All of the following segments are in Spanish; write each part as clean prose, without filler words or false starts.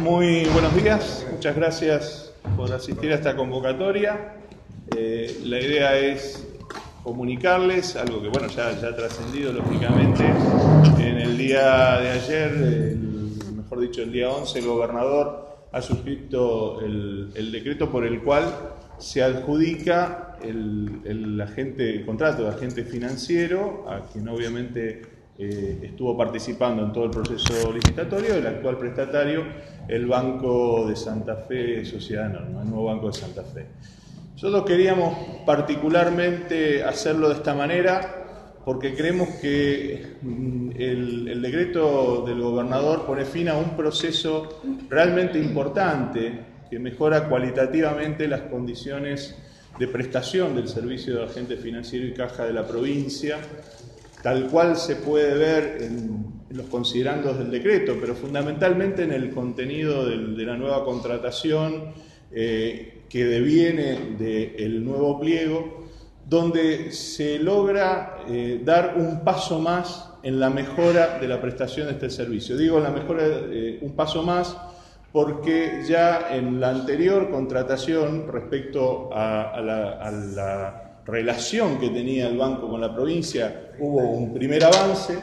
muy buenos días. Muchas gracias por asistir a esta convocatoria. La idea es comunicarles algo que ya ha trascendido lógicamente. En el día de ayer, mejor dicho, el día 11, el gobernador ha suscrito el decreto por el cual se adjudica el contrato de agente financiero, a quien obviamente estuvo participando en todo el proceso licitatorio, el actual prestatario, el Banco de Santa Fe Sociedad Anónima, el nuevo Banco de Santa Fe. Nosotros queríamos particularmente hacerlo de esta manera porque creemos que el decreto del gobernador pone fin a un proceso realmente importante que mejora cualitativamente las condiciones de prestación del servicio de agente financiero y caja de la provincia, tal cual se puede ver en los considerandos del decreto, pero fundamentalmente en el contenido de la nueva contratación que deviene del nuevo pliego, donde se logra dar un paso más en la mejora de la prestación de este servicio. Digo la mejora, un paso más, porque ya en la anterior contratación respecto a la relación que tenía el banco con la provincia hubo un primer avance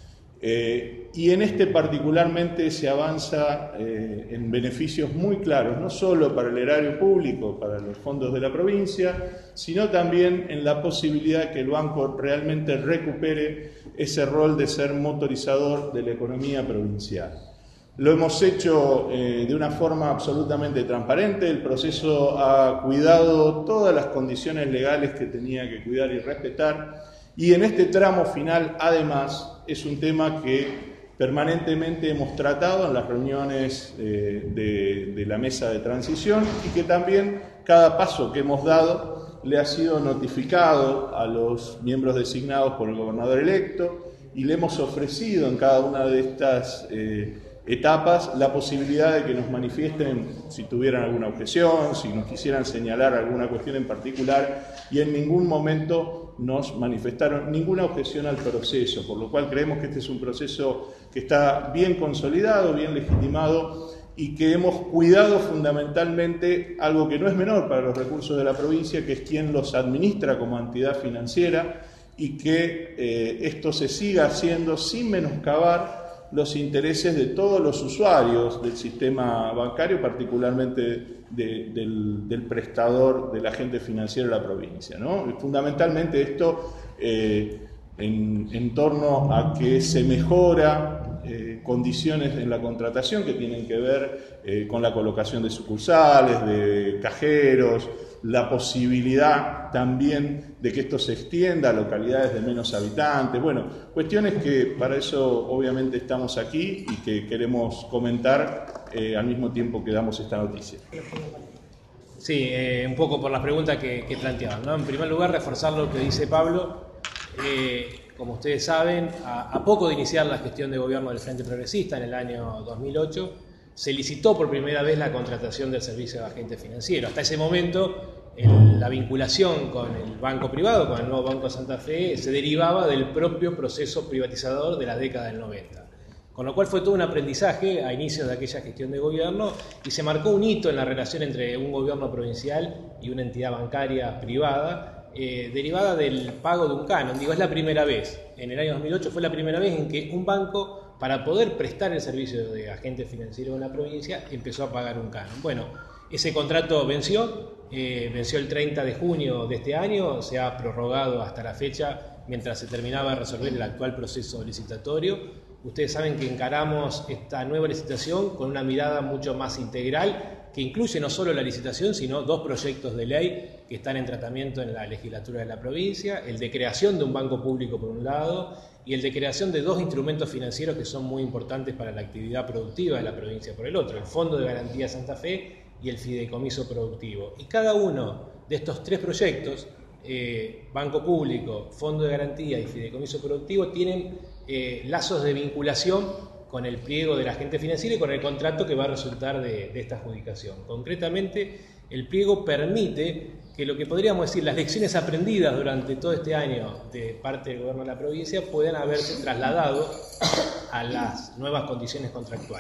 y en este particularmente se avanza en beneficios muy claros, no solo para el erario público, para los fondos de la provincia, sino también en la posibilidad de que el banco realmente recupere ese rol de ser motorizador de la economía provincial. Lo hemos hecho de una forma absolutamente transparente. El proceso ha cuidado todas las condiciones legales que tenía que cuidar y respetar. Y en este tramo final, además, es un tema que permanentemente hemos tratado en las reuniones de la mesa de transición y que también cada paso que hemos dado le ha sido notificado a los miembros designados por el gobernador electo y le hemos ofrecido en cada una de estas etapas la posibilidad de que nos manifiesten si tuvieran alguna objeción, si nos quisieran señalar alguna cuestión en particular, y en ningún momento nos manifestaron ninguna objeción al proceso, por lo cual creemos que este es un proceso que está bien consolidado, bien legitimado y que hemos cuidado fundamentalmente algo que no es menor para los recursos de la provincia, que es quien los administra como entidad financiera, y que esto se siga haciendo sin menoscabar los intereses de todos los usuarios del sistema bancario, particularmente del prestador, del agente financiero de la provincia, ¿no? Fundamentalmente esto en torno a que se mejora condiciones en la contratación que tienen que ver con la colocación de sucursales, de cajeros, la posibilidad también de que esto se extienda a localidades de menos habitantes. Bueno, cuestiones que para eso obviamente estamos aquí y que queremos comentar al mismo tiempo que damos esta noticia. Sí, un poco por las preguntas que planteaban, ¿no? En primer lugar, reforzar lo que dice Pablo. Como ustedes saben, a poco de iniciar la gestión de gobierno del Frente Progresista en el año 2008, se licitó por primera vez la contratación del servicio de agente financiero. Hasta ese momento, la vinculación con el banco privado, con el nuevo Banco de Santa Fe, se derivaba del propio proceso privatizador de la década del 90. Con lo cual fue todo un aprendizaje a inicios de aquella gestión de gobierno y se marcó un hito en la relación entre un gobierno provincial y una entidad bancaria privada, derivada del pago de un canon. Digo, es la primera vez, en el año 2008 fue la primera vez en que un banco, para poder prestar el servicio de agente financiero en la provincia, empezó a pagar un canon. Bueno, ese contrato venció el 30 de junio de este año, se ha prorrogado hasta la fecha mientras se terminaba de resolver el actual proceso licitatorio. Ustedes saben que encaramos esta nueva licitación con una mirada mucho más integral, que incluye no solo la licitación, sino dos proyectos de ley que están en tratamiento en la legislatura de la provincia, el de creación de un banco público por un lado y el de creación de dos instrumentos financieros que son muy importantes para la actividad productiva de la provincia por el otro, el Fondo de Garantía Santa Fe y el Fideicomiso Productivo. Y cada uno de estos tres proyectos, Banco Público, Fondo de Garantía y Fideicomiso Productivo, tienen lazos de vinculación con el pliego del agente financiero y con el contrato que va a resultar de esta adjudicación. Concretamente, el pliego permite que lo que podríamos decir, las lecciones aprendidas durante todo este año de parte del gobierno de la provincia puedan haberse trasladado a las nuevas condiciones contractuales.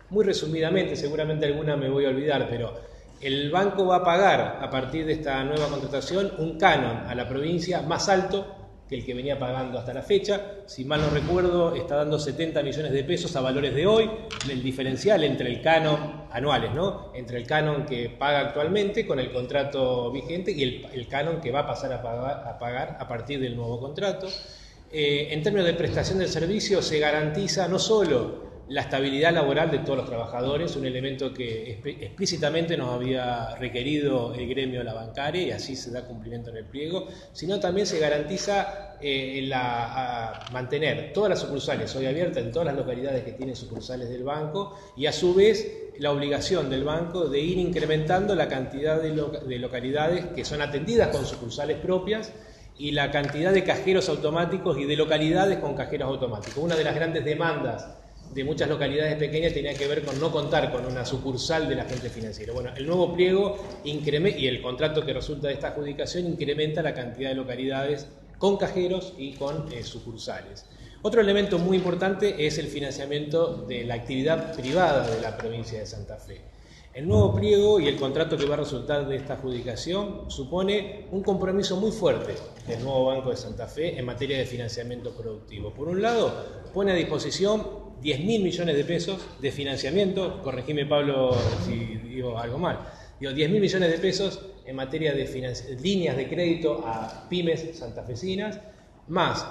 Muy resumidamente, seguramente alguna me voy a olvidar, pero el banco va a pagar a partir de esta nueva contratación un canon a la provincia más alto que el que venía pagando hasta la fecha. Si mal no recuerdo, está dando 70 millones de pesos a valores de hoy, el diferencial entre el canon, anuales, ¿no?, entre el canon que paga actualmente con el contrato vigente y el canon que va a pasar a pagar a partir del nuevo contrato. En términos de prestación del servicio, se garantiza no solo la estabilidad laboral de todos los trabajadores, un elemento que explícitamente nos había requerido el gremio de la bancaria, y así se da cumplimiento en el pliego, sino también se garantiza mantener todas las sucursales hoy abiertas en todas las localidades que tienen sucursales del banco, y a su vez la obligación del banco de ir incrementando la cantidad de localidades que son atendidas con sucursales propias y la cantidad de cajeros automáticos y de localidades con cajeros automáticos. Una de las grandes demandas de muchas localidades pequeñas tenía que ver con no contar con una sucursal del agente financiero. Bueno, el nuevo pliego y el contrato que resulta de esta adjudicación incrementa la cantidad de localidades con cajeros y con sucursales. Otro elemento muy importante es el financiamiento de la actividad privada de la provincia de Santa Fe. El nuevo pliego y el contrato que va a resultar de esta adjudicación supone un compromiso muy fuerte del nuevo Banco de Santa Fe en materia de financiamiento productivo. Por un lado, pone a disposición 10.000 millones de pesos de financiamiento, corregime Pablo si digo algo mal, 10.000 millones de pesos en materia de líneas de crédito a pymes santafesinas, más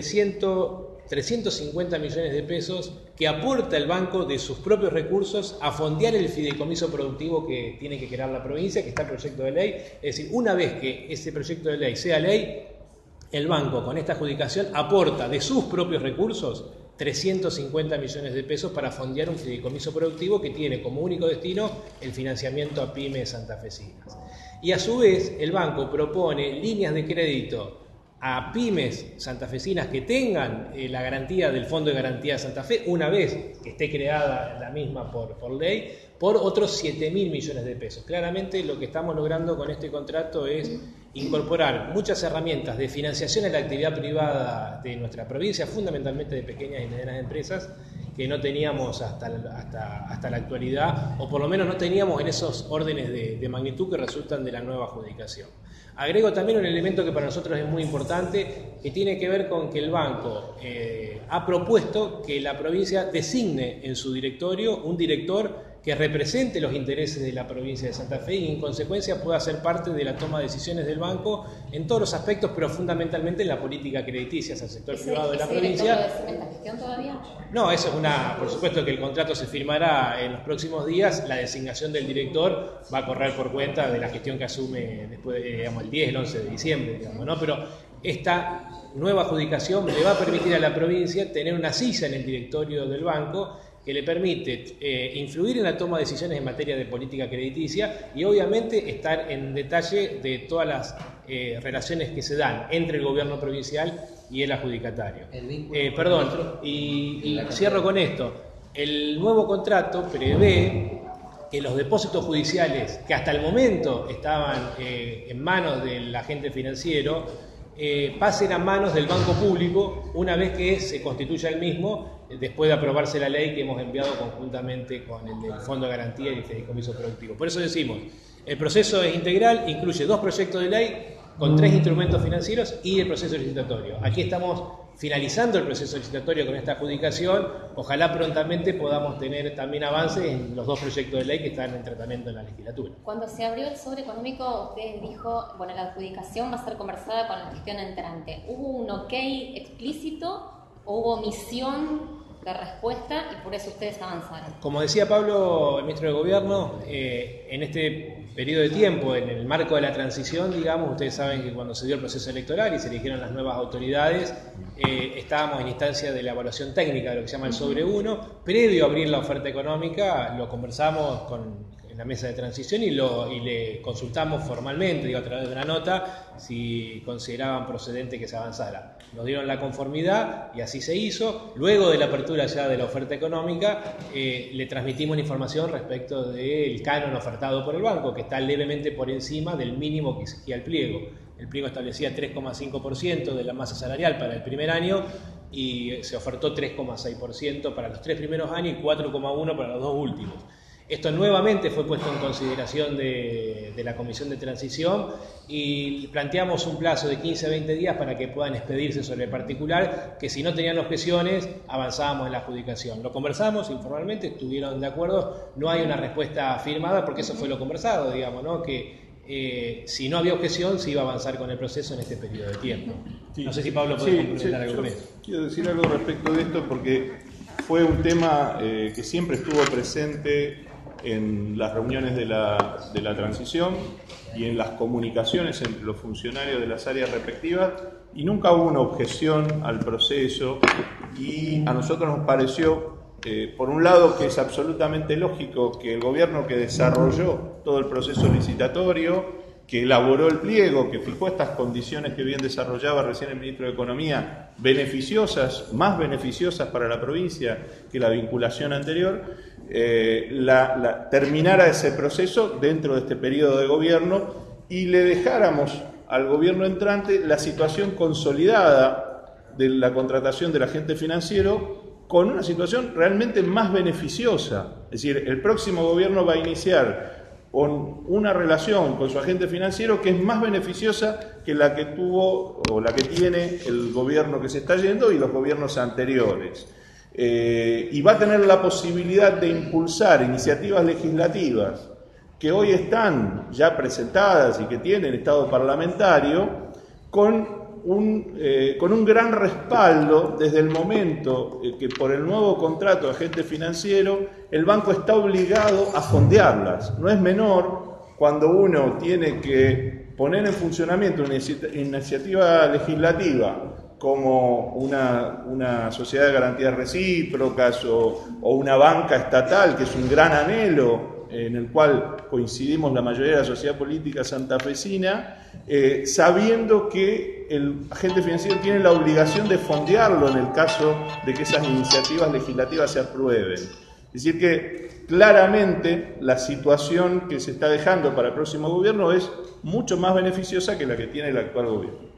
350 millones de pesos que aporta el banco de sus propios recursos a fondear el fideicomiso productivo que tiene que crear la provincia, que está en proyecto de ley. Es decir, una vez que ese proyecto de ley sea ley, el banco con esta adjudicación aporta de sus propios recursos 350 millones de pesos para fondear un fideicomiso productivo que tiene como único destino el financiamiento a pymes santafesinas. Y a su vez el banco propone líneas de crédito a pymes santafesinas que tengan la garantía del Fondo de Garantía de Santa Fe, una vez que esté creada la misma por ley, por otros 7.000 millones de pesos. Claramente lo que estamos logrando con este contrato es incorporar muchas herramientas de financiación a la actividad privada de nuestra provincia, fundamentalmente de pequeñas y medianas empresas, que no teníamos hasta la actualidad, o por lo menos no teníamos en esos órdenes de magnitud que resultan de la nueva adjudicación. Agrego también un elemento que para nosotros es muy importante, que tiene que ver con que el banco ha propuesto que la provincia designe en su directorio un director que represente los intereses de la provincia de Santa Fe y en consecuencia pueda ser parte de la toma de decisiones del banco en todos los aspectos, pero fundamentalmente en la política crediticia hacia el sector privado de la provincia. ¿En la gestión todavía? No, eso es por supuesto que el contrato se firmará en los próximos días. La designación del director va a correr por cuenta de la gestión que asume después, el 10, el 11 de diciembre, ¿no? Pero esta nueva adjudicación le va a permitir a la provincia tener una silla en el directorio del banco que le permite influir en la toma de decisiones en materia de política crediticia y obviamente estar en detalle de todas las relaciones que se dan entre el gobierno provincial y el adjudicatario. Y cierro con esto. El nuevo contrato prevé que los depósitos judiciales que hasta el momento estaban en manos del agente financiero pasen a manos del Banco Público una vez que se constituya el mismo, después de aprobarse la ley que hemos enviado conjuntamente con el del Fondo de Garantía y el Fideicomiso Productivo. Por eso decimos, el proceso es integral, incluye 2 proyectos de ley con 3 instrumentos financieros y el proceso licitatorio. Aquí estamos finalizando el proceso licitatorio con esta adjudicación. Ojalá prontamente podamos tener también avances en los 2 proyectos de ley que están en tratamiento en la legislatura. Cuando se abrió el sobre económico, usted dijo, bueno, la adjudicación va a ser conversada con la gestión entrante. ¿Hubo un ok explícito o hubo omisión de respuesta y por eso ustedes avanzaron? Como decía Pablo, el ministro de Gobierno, en este periodo de tiempo, en el marco de la transición, digamos, ustedes saben que cuando se dio el proceso electoral y se eligieron las nuevas autoridades, estábamos en instancia de la evaluación técnica de lo que se llama el sobre 1. Previo a abrir la oferta económica, lo conversamos en la mesa de transición y le consultamos formalmente, a través de una nota, si consideraban procedente que se avanzara. Nos dieron la conformidad y así se hizo. Luego de la apertura ya de la oferta económica, le transmitimos la información respecto del canon ofertado por el banco, que está levemente por encima del mínimo que exigía el pliego. El pliego establecía 3,5% de la masa salarial para el primer año. y se ofertó 3,6% para los 3 primeros años y 4,1% para los 2 últimos. Esto nuevamente fue puesto en consideración de la Comisión de Transición y planteamos un plazo de 15 a 20 días para que puedan expedirse sobre el particular, que si no tenían objeciones avanzábamos en la adjudicación. Lo conversamos informalmente, estuvieron de acuerdo, no hay una respuesta firmada porque eso fue lo conversado, digamos, ¿no? Que si no había objeción se iba a avanzar con el proceso en este periodo de tiempo. Sí. No sé si Pablo puede complementar algo con esto. Quiero decir algo respecto de esto porque fue un tema que siempre estuvo presente en las reuniones de la transición y en las comunicaciones entre los funcionarios de las áreas respectivas, y nunca hubo una objeción al proceso, y a nosotros nos pareció, por un lado, que es absolutamente lógico que el gobierno que desarrolló todo el proceso licitatorio, que elaboró el pliego, que fijó estas condiciones que bien desarrollaba recién el ministro de Economía, más beneficiosas para la provincia que la vinculación anterior, terminara ese proceso dentro de este periodo de gobierno y le dejáramos al gobierno entrante la situación consolidada de la contratación del agente financiero con una situación realmente más beneficiosa. Es decir, el próximo gobierno va a iniciar con una relación con su agente financiero que es más beneficiosa que la que tuvo o la que tiene el gobierno que se está yendo y los gobiernos anteriores. Y va a tener la posibilidad de impulsar iniciativas legislativas que hoy están ya presentadas y que tienen estado parlamentario con un gran respaldo desde el momento que por el nuevo contrato de agente financiero el banco está obligado a fondearlas. No es menor cuando uno tiene que poner en funcionamiento una iniciativa legislativa como una sociedad de garantías recíprocas o una banca estatal, que es un gran anhelo en el cual coincidimos la mayoría de la sociedad política santafesina, sabiendo que el agente financiero tiene la obligación de fondearlo en el caso de que esas iniciativas legislativas se aprueben. Es decir que claramente la situación que se está dejando para el próximo gobierno es mucho más beneficiosa que la que tiene el actual gobierno.